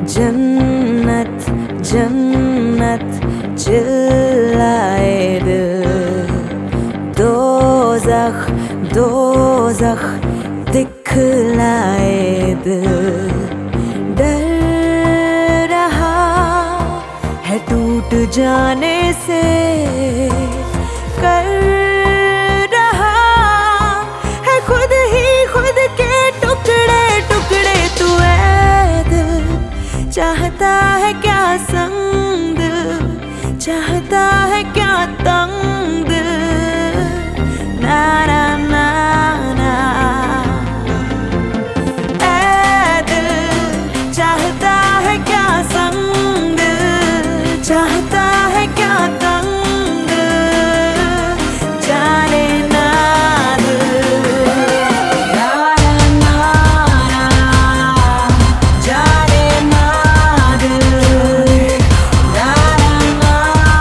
जन्नत जन्नत चिल्लाए दिल, दोज़ख दोज़ख दिखलाए दिल। डर रहा है टूट जाने से, कर रहा है खुद ही खुद के टुकड़े टुकड़े। तू ऐ दिल चाहता है क्या संग, चाहता है क्या तंग, ना ना ना ना। ऐ दिल चाहता है क्या संग, चाहता है क्या तंग, जाने ना दिल, जाने ना दिल, जाने ना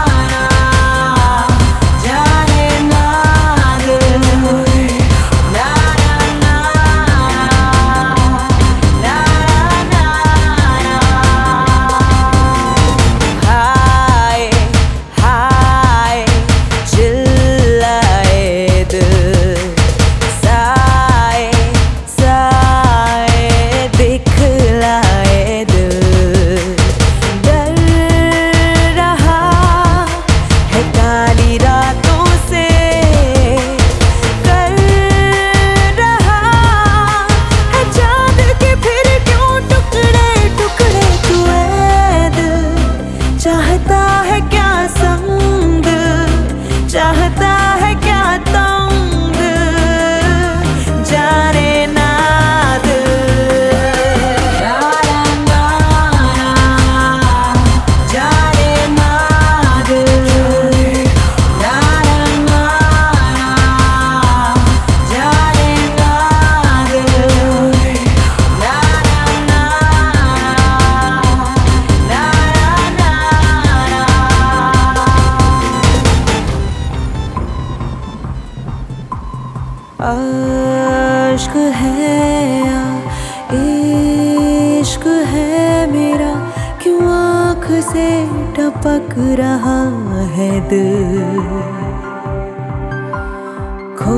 आश्क है या इश्क है मेरा, क्यों आँख से टपक रहा है दिल। खो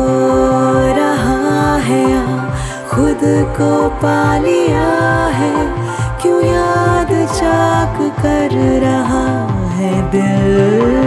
रहा है या खुद को पा लिया है, क्यों याद चाक कर रहा है दिल।